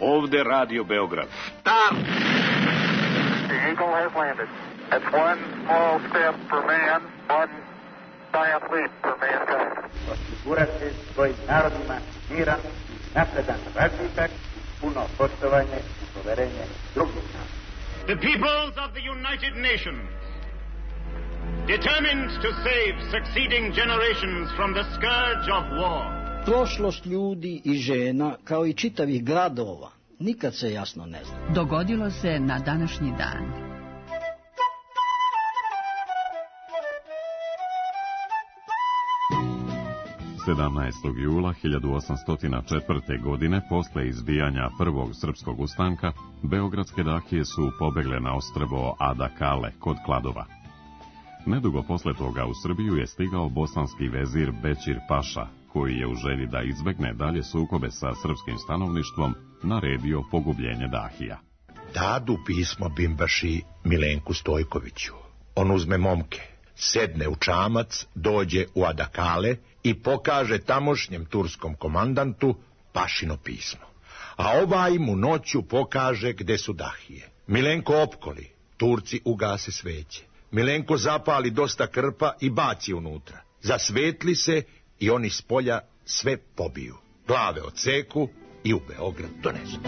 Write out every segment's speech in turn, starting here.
Ovde Radio Beograd. Start! The Eagle has landed. That's one small step for man, one giant leap for mankind. Osigurati svojim narodima miran, napredan razvitak, puno poštovanje i poverenje drugih naroda. The peoples of the United Nations, determined to save succeeding generations from the scourge of war. Prošlost ljudi i žena, kao i čitavih gradova, nikad se jasno ne zna. Dogodilo se na današnji dan. Sedamnaestog jula 1804. godine, posle izbijanja prvog srpskog ustanka, beogradske dahije su pobegle na ostrvo Adakale kod Kladova. Nedugo posle toga u Srbiju je stigao bosanski vezir Bećir Paša, koji je u želji da izbegne dalje sukobe sa srpskim stanovništvom naredio pogubljenje dahija. Dadu pismo bimbaši Milenku Stojkoviću. On uzme momke, sedne u čamac, dođe u Adakale i pokaže tamošnjem turskom komandantu Pašino pismo. A ovaj mu noću pokaže gde su dahije. Milenko opkoli, Turci ugase sveće. Milenko zapali dosta krpa i baci unutra. Zasvetli se i oni s polja sve pobiju. Glave odseku i u Beograd donesu.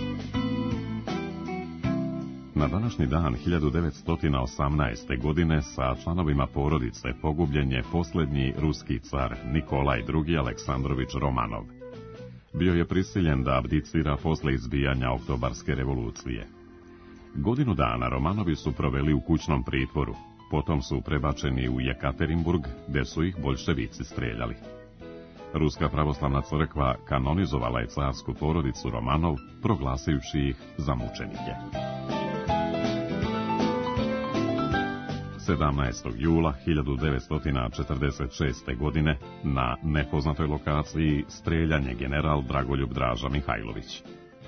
Na današnji dan 1918. godine sa članovima porodice pogubljen je posljednji ruski car Nikolaj II. Aleksandrović Romanov. Bio je prisiljen da abdicira posle izbijanja Oktobarske revolucije. Godinu dana Romanovi su proveli u kućnom pritvoru, potom su prebačeni u Jekaterinburg, gde su ih boljševici streljali. Ruska pravoslavna crkva kanonizovala je carsku porodicu Romanov, proglasivši ih za mučenike. 17. jula 1946. godine na nepoznatoj lokaciji streljan je general Dragoljub Draža Mihajlović.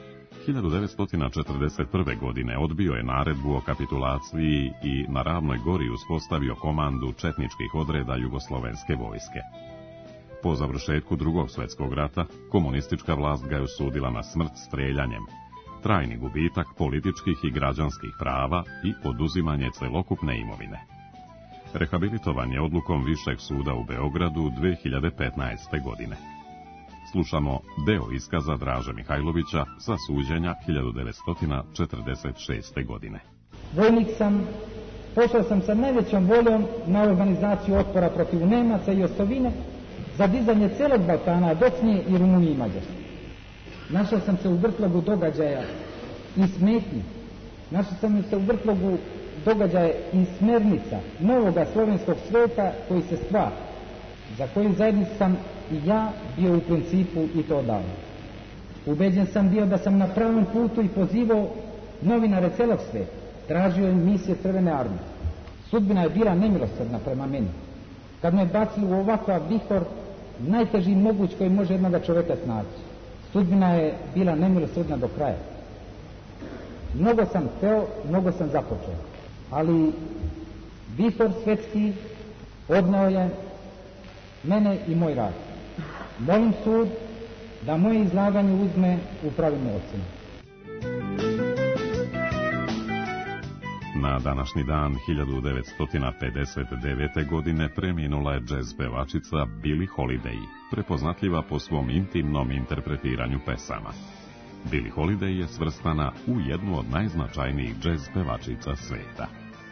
1941. godine odbio je naredbu o kapitulaciji i na Ravnoj gori uspostavio komandu četničkih odreda jugoslovenske vojske. Po završetku Drugog svjetskog rata, komunistička vlast ga je osudila na smrt streljanjem, trajni gubitak političkih i građanskih prava i oduzimanje celokupne imovine. Rehabilitovan je odlukom Višeg suda u Beogradu 2015. godine. Slušamo deo iskaza Draže Mihajlovića sa suđenja 1946. godine. Vojnik sam, pošao sam sa najvećom voljom na organizaciju otpora protiv Nemaca i osovine za dizanje celog Balkana, Bosne i Rumunije i Mađarske. Našao sam se u vrtlogu događaja i smetnji. Našao sam se u vrtlogu događaja i smernica novoga slovenskog sveta koji se stvara, za koji zajedno sam i ja bio u principu i to odavno. Ubeđen sam bio da sam na pravom putu i pozivao novinare celog sveta, tražio im misije Crvene armije. Sudbina je bila nemilosrdna prema meni. Kad me bacili u ovakav vihor, najteži moguć koji može jednoga čoveka snaći. Sudbina je bila nemilosrdna do kraja. Mnogo sam hteo, mnogo sam započeo, ali vihor svetski odneo je mene i moj rad. Molim sud da moje izlaganje uzme u pravilnu ocenu. Na današnji dan 1959. godine preminula je džez pevačica Billie Holiday, prepoznatljiva po svom intimnom interpretiranju pesama. Billie Holiday je svrstana u jednu od najznačajnijih džez pevačica sveta.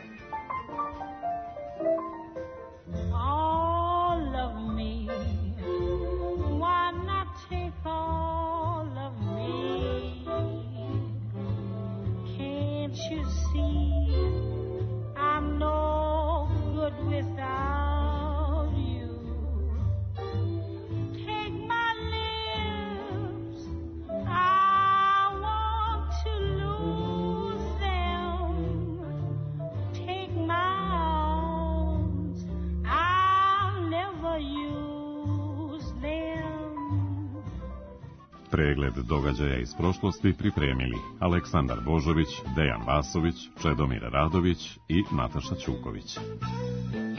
Pregled događaja iz prošlosti pripremili Aleksandar Božović, Dejan Vasović, Čedomir Radović i Nataša Ćuković.